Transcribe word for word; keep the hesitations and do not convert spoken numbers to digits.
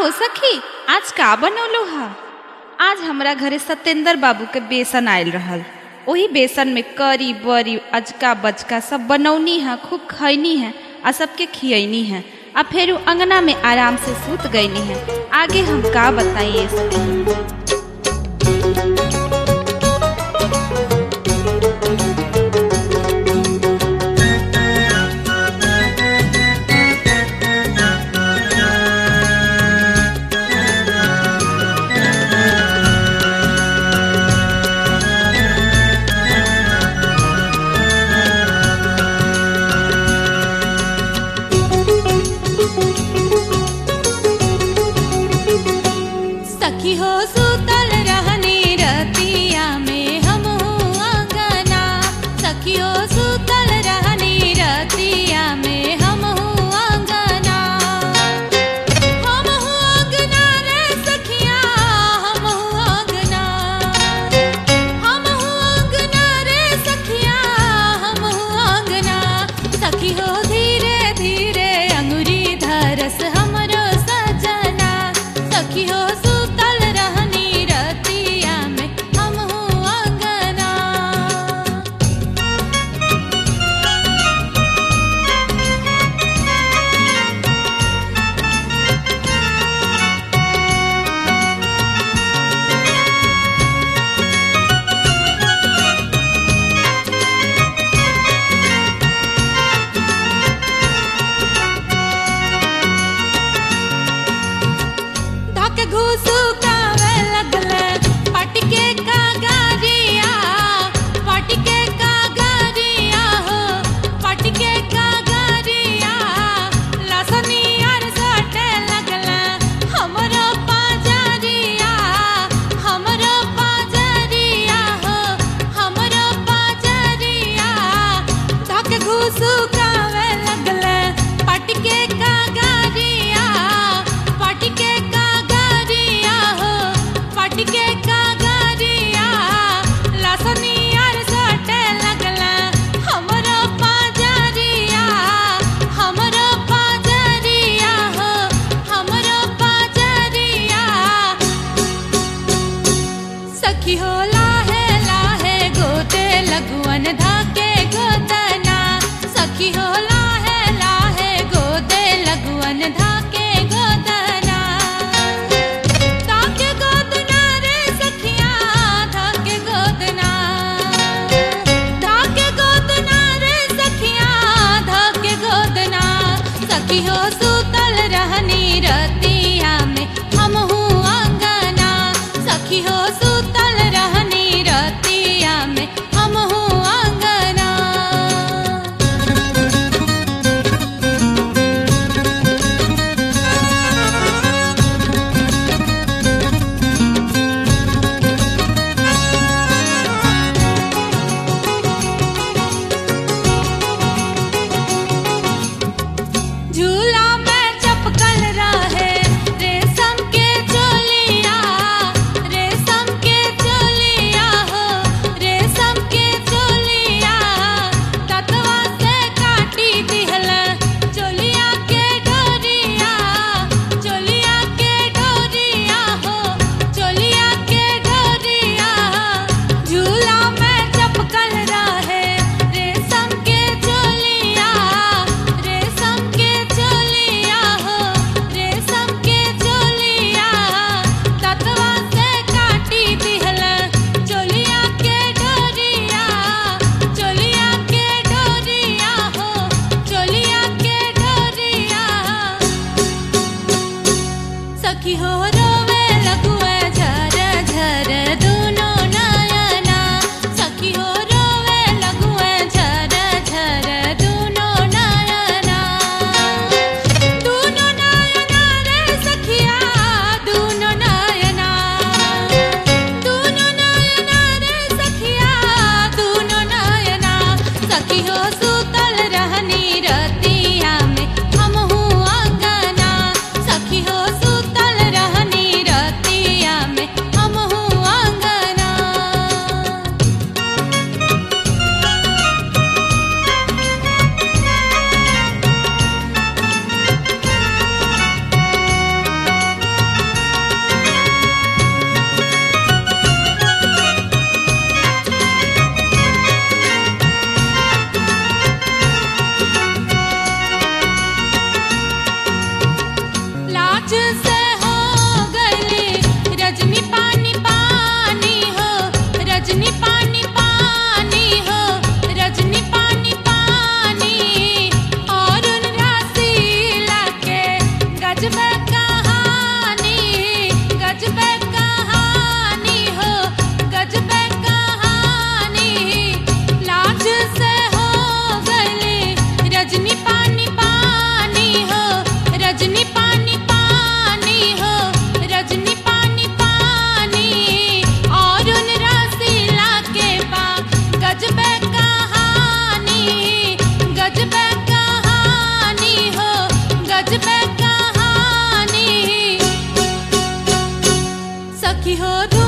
हो सखी, आज का बनौलो हा? आज हमरा घरे सत्येंद्र बाबू के बेसन आयल रहल। वही बेसन में करी बरी अजका बजका सब बनौनी है, खूब खैनी है आ सबके खियनी है। आ फिर अंगना में आराम से सूत गईनी है। आगे हम का बताइए सखी। सखी हो सुतल रहनी रतिया में हम अंगना, सखी हो सुतल रहनी रतिया में हम अंगना। हम अंगना रे सखिया, हम अंगना, हम अंगना रे सखिया, हम अंगना। सखी हो धीरे धीरे अंगुरी धरस हमरो सजना, सखी हो घुसुकावे लगले पटके का गारिया, पटके का गारिया हो, पटके का गारिया। लसनी आर सटे लगले हमरो पाजरिया, हमरो पाजरिया हो, हमरो पाजरिया। धक घुसुकावे लगले पटके का गारिया, पटके पटके का गारिया। लसनी आर सटे लगला हमरो पाजरिया, हमरो पाजरिया हो, हमरो पाजरिया। सखी हो लाहे लाहे गोते लगुअन धाके गोदना, सखी हो लाहे लाहे गोते लगुअन धाके गोदना। धाके गोदना रे सखिया, धाके गोदना, धाके गोदना रे सखिया, धाके गोदना। सखी हो सुतल रहनी रतिया में हम अंगना, सखी हो सुतल रहनी रतिया में हम अंगना। झूला में चपकल रहे रेशम के चोलिया, रेशम के चोलिया हो, रेशम के चोलिया। ततवा से काटी दिहल चोलिया के डोरिया, चोलिया के डोरिया हो, चोलिया के डोरिया। झूला में चपकल रहे रेशम के चोलिया, रेशम के चोलिया हो, रेशम के चोलिया। ततवा से काटी दिहल चोलिया के डोरिया, चोलिया के डोरिया हो, चोलिया के डोरिया। सखी हो रोवे लगुए झर झर दोनों नयना, सखी हो रोवे लगुए झर झर दोनों नयना। दोनों नयना रे सखिया, दोनों नयना, दोनों नयना रे सखिया, दोनों नयना। सखी हो सुतल रहनी रतिया में हम अंगना, सखी हो सुतल रहनी से हो गली रजनी पानी पानी हो रजनी पानी पानी हो रजनी पानी पानी और उन रसीला के गजबे कहानी गजबे कहानी हो गजबे कहानी लाज से हो गली रजनी पानी पानी हो रजनी पानी पानी हो रजनी पानी पानी और उन रसीला के बा गजबे कहानी गजबे कहानी हो गजबे कहानी सखी हो